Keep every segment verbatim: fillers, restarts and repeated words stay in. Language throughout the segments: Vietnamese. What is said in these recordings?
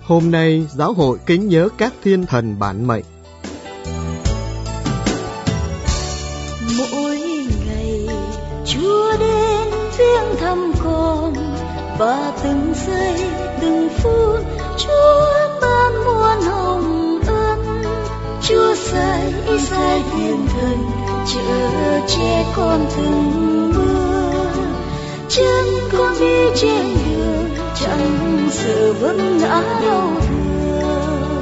Hôm nay, giáo hội kính nhớ các thiên thần bản mệnh. Mỗi ngày Chúa đến viếng thăm con, và từng giây từng phút Chúa ban muôn hồng ân. Chúa sai sai thiên thần chở che con từng bước, chân con đi trên đường chẳng sợ vấp ngã đau thương.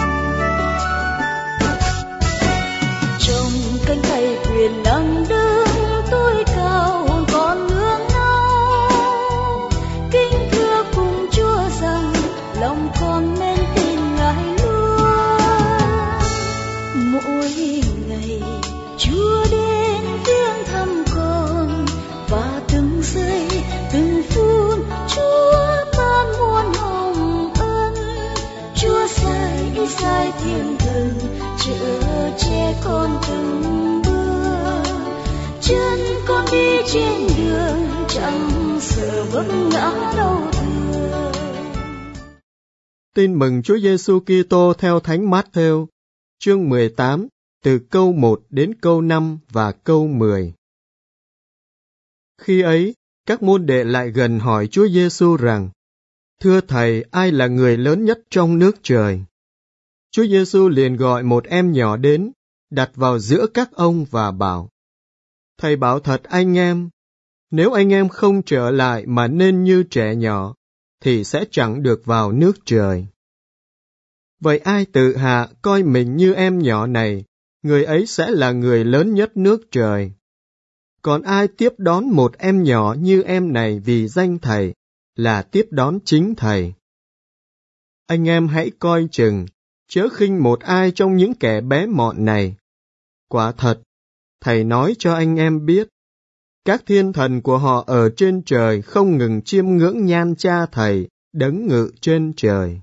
Trong cánh tay quyền năng đứng tối cao còn nương náu, kính thưa cùng Chúa rằng lòng con men tin Ngài luôn. Mỗi ngày Chúa đến viếng thăm con, và từng giây từng phút Chúa ban muôn hồng ân. Chúa sai sai thiên thần chở che con từng bước, chân con đi trên đường chẳng sợ vấp ngã đau thương. Tin mừng Chúa Giêsu Kitô theo Thánh Mát-thêu, chương mười tám, từ câu một đến câu năm và câu mười. Khi ấy, các môn đệ lại gần hỏi Chúa Giêsu rằng: Thưa Thầy, ai là người lớn nhất trong nước trời? Chúa Giêsu liền gọi một em nhỏ đến, đặt vào giữa các ông và bảo: Thầy bảo thật anh em, nếu anh em không trở lại mà nên như trẻ nhỏ, thì sẽ chẳng được vào nước trời. Vậy ai tự hạ coi mình như em nhỏ này, người ấy sẽ là người lớn nhất nước trời. Còn ai tiếp đón một em nhỏ như em này vì danh Thầy, là tiếp đón chính Thầy. Anh em hãy coi chừng, chớ khinh một ai trong những kẻ bé mọn này. Quả thật, Thầy nói cho anh em biết, các thiên thần của họ ở trên trời không ngừng chiêm ngưỡng nhan Cha Thầy, đấng ngự trên trời.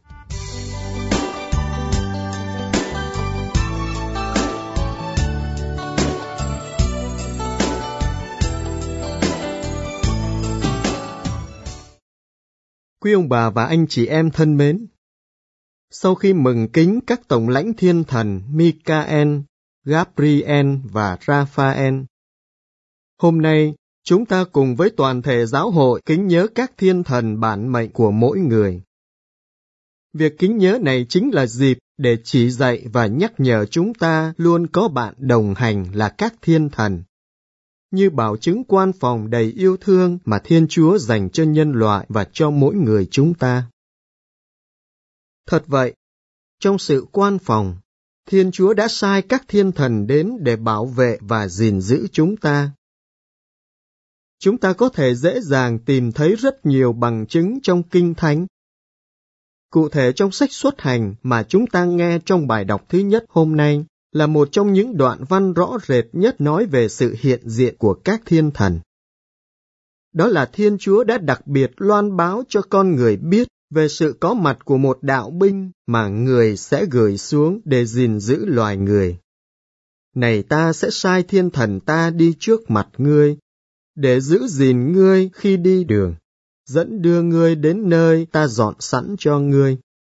Quý ông bà và anh chị em thân mến, sau khi mừng kính các tổng lãnh thiên thần Michael, Gabriel và Raphael, hôm nay chúng ta cùng với toàn thể giáo hội kính nhớ các thiên thần bản mệnh của mỗi người. Việc kính nhớ này chính là dịp để chỉ dạy và nhắc nhở chúng ta luôn có bạn đồng hành là các thiên thần, như bảo chứng quan phòng đầy yêu thương mà Thiên Chúa dành cho nhân loại và cho mỗi người chúng ta. Thật vậy, trong sự quan phòng, Thiên Chúa đã sai các thiên thần đến để bảo vệ và gìn giữ chúng ta. Chúng ta có thể dễ dàng tìm thấy rất nhiều bằng chứng trong Kinh Thánh. Cụ thể trong sách Xuất Hành mà chúng ta nghe trong bài đọc thứ nhất hôm nay, là một trong những đoạn văn rõ rệt nhất nói về sự hiện diện của các thiên thần. Đó là Thiên Chúa đã đặc biệt loan báo cho con người biết về sự có mặt của một đạo binh mà người sẽ gửi xuống để gìn giữ loài người. Này ta sẽ sai thiên thần ta đi trước mặt ngươi, để giữ gìn ngươi khi đi đường, dẫn đưa ngươi đến nơi ta dọn sẵn cho ngươi.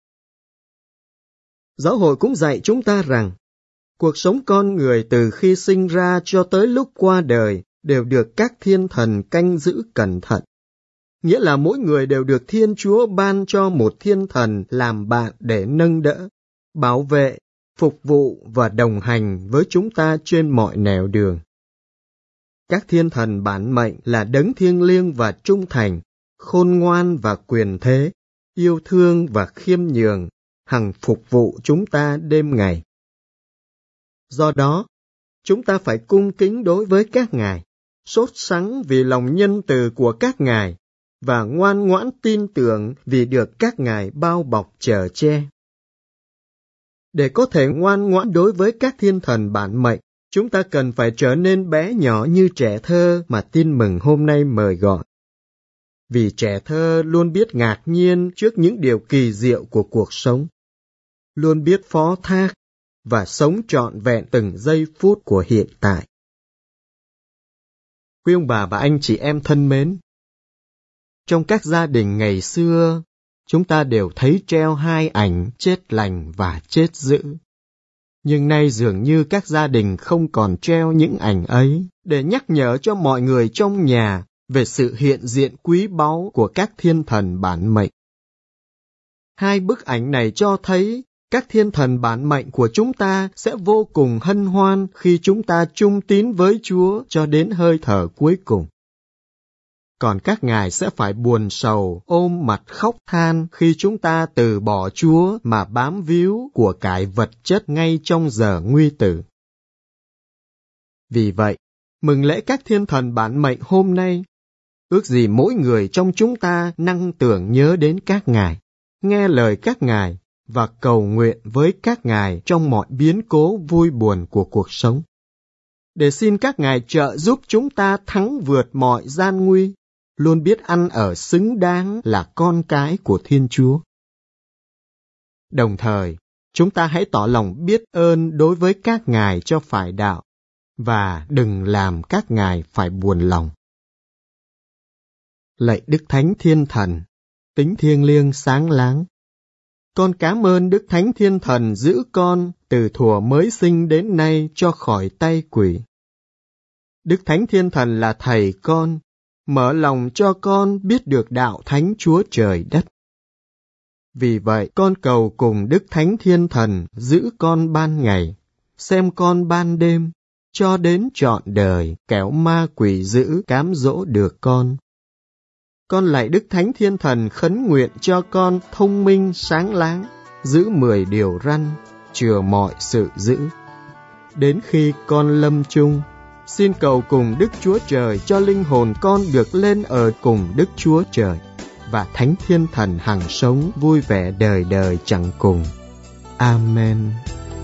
Giáo hội cũng dạy chúng ta rằng, cuộc sống con người từ khi sinh ra cho tới lúc qua đời đều được các thiên thần canh giữ cẩn thận. Nghĩa là mỗi người đều được Thiên Chúa ban cho một thiên thần làm bạn để nâng đỡ, bảo vệ, phục vụ và đồng hành với chúng ta trên mọi nẻo đường. Các thiên thần bản mệnh là đấng thiêng liêng và trung thành, khôn ngoan và quyền thế, yêu thương và khiêm nhường, hằng phục vụ chúng ta đêm ngày. Do đó, chúng ta phải cung kính đối với các ngài, sốt sắng vì lòng nhân từ của các ngài, và ngoan ngoãn tin tưởng vì được các ngài bao bọc chở che. Để có thể ngoan ngoãn đối với các thiên thần bản mệnh, chúng ta cần phải trở nên bé nhỏ như trẻ thơ mà tin mừng hôm nay mời gọi. Vì trẻ thơ luôn biết ngạc nhiên trước những điều kỳ diệu của cuộc sống, luôn biết phó thác và sống trọn vẹn từng giây phút của hiện tại. Quý ông bà và anh chị em thân mến, trong các gia đình ngày xưa, chúng ta đều thấy treo hai ảnh chết lành và chết dữ. Nhưng nay dường như các gia đình không còn treo những ảnh ấy để nhắc nhở cho mọi người trong nhà về sự hiện diện quý báu của các thiên thần bản mệnh. Hai bức ảnh này cho thấy các thiên thần bản mệnh của chúng ta sẽ vô cùng hân hoan khi chúng ta chung tín với Chúa cho đến hơi thở cuối cùng. Còn các ngài sẽ phải buồn sầu, ôm mặt khóc than khi chúng ta từ bỏ Chúa mà bám víu của cải vật chất ngay trong giờ nguy tử. Vì vậy, mừng lễ các thiên thần bản mệnh hôm nay, ước gì mỗi người trong chúng ta năng tưởng nhớ đến các ngài, nghe lời các ngài và cầu nguyện với các ngài trong mọi biến cố vui buồn của cuộc sống. Để xin các ngài trợ giúp chúng ta thắng vượt mọi gian nguy, luôn biết ăn ở xứng đáng là con cái của Thiên Chúa. Đồng thời, chúng ta hãy tỏ lòng biết ơn đối với các ngài cho phải đạo, và đừng làm các ngài phải buồn lòng. Lạy Đức Thánh Thiên Thần, tính thiêng liêng sáng láng, con cảm ơn Đức Thánh Thiên Thần giữ con từ thuở mới sinh đến nay cho khỏi tay quỷ. Đức Thánh Thiên Thần là thầy con, mở lòng cho con biết được đạo Thánh Chúa trời đất. Vì vậy, con cầu cùng Đức Thánh Thiên Thần giữ con ban ngày, xem con ban đêm, cho đến trọn đời, kẻo ma quỷ dữ cám dỗ được con. Con lạy Đức Thánh Thiên Thần khấn nguyện cho con thông minh sáng láng, giữ mười điều răn, chừa mọi sự dữ. Đến khi con lâm chung, xin cầu cùng Đức Chúa Trời cho linh hồn con được lên ở cùng Đức Chúa Trời, và Thánh Thiên Thần hằng sống vui vẻ đời đời chẳng cùng. Amen.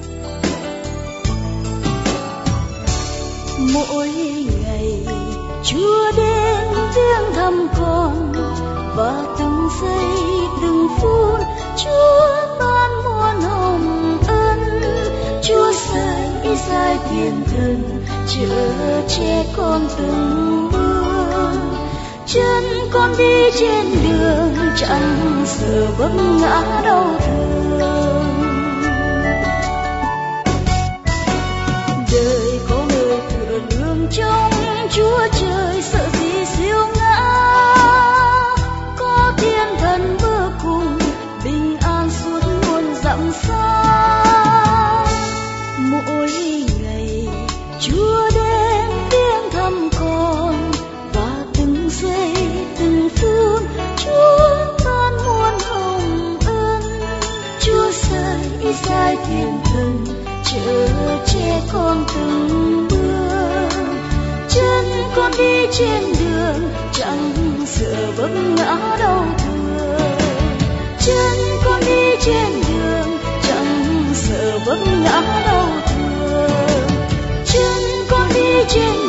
Mỗi ngày Chúa đến viếng thăm con, và từng giây từng phút Chúa ban muôn hồng ân. Chúa dạy dạy thiên thần chở che con từng bước, chân con đi trên đường chẳng sợ vấp ngã đau thương. Đời có nơi tựa nương trong Chúa trời, sợ gì siêu ngã. Có thiên thần bước cùng, bình an suốt muôn dặm xa. Mỗi ngày Chúa đến viếng thăm con, và từng giây từng phút Chúa ban muôn hồng ân. Chúa dạy dạy thiên thần chở che con từng bước, chân con đi trên đường chẳng sợ vấp ngã đau thương. Chân con đi trên đường chẳng sợ vấp ngã đau thương. Chân con đi trên